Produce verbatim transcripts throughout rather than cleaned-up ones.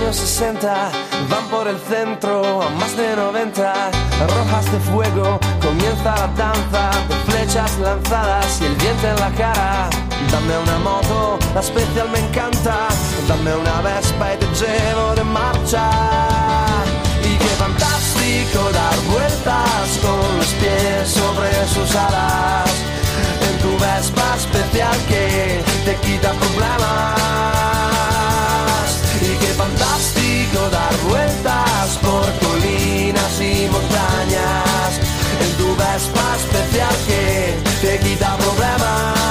años sesenta van por el centro a más de noventa. Rojas de fuego, comienza la danza de flechas lanzadas y el viento en la cara. Dame una moto, la especial me encanta. Dame una Vespa y te llevo de marcha. Y qué fantástico dar vueltas con los pies sobre sus alas. En tu Vespa especial que te quita problemas. Y qué fantástico dar vueltas por colinas y montañas. En tu Vespa especial que te quita problemas.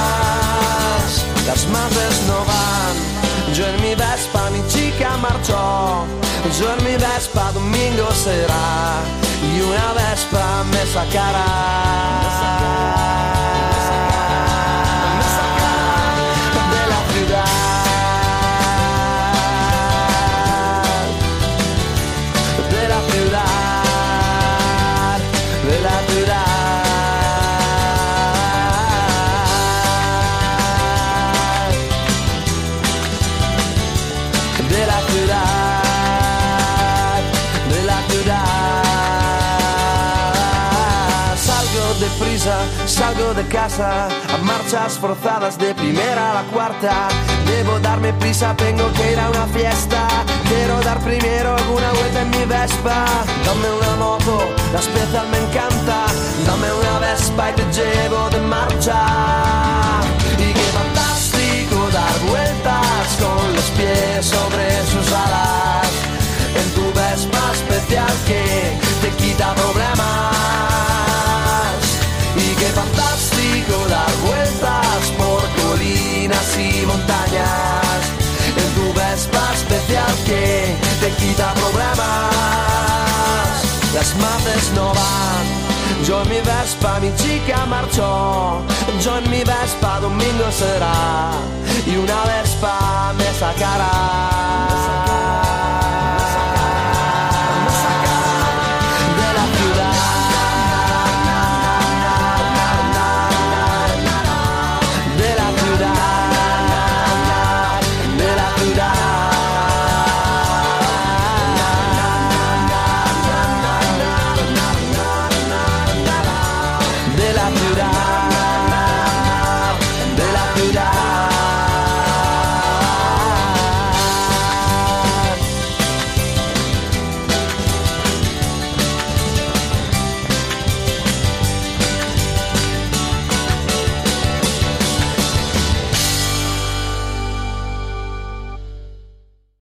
Las madres no van, yo en mi Vespa mi chica marchó. Yo en mi Vespa domingo será y una Vespa me sacará. Me sacará de la ciudad. De la ciudad. De la ciudad. De la ciudad. Deprisa, salgo de casa a marchas forzadas de primera a la cuarta. Debo darme prisa, tengo que ir a una fiesta. Quiero dar primero alguna vuelta en mi Vespa. Dame una moto, la especial me encanta. Dame una Vespa y te llevo de marcha. Y qué fantástico dar vueltas con los pies sobre sus alas. En tu Vespa especial que te quita problemas. Y qué fantástico dar vueltas por colinas y montañas. En tu Vespa especial que te quita problemas. Las madres no van, yo en mi Vespa mi chica marchó. Yo en mi Vespa domingo será y una Vespa me sacará.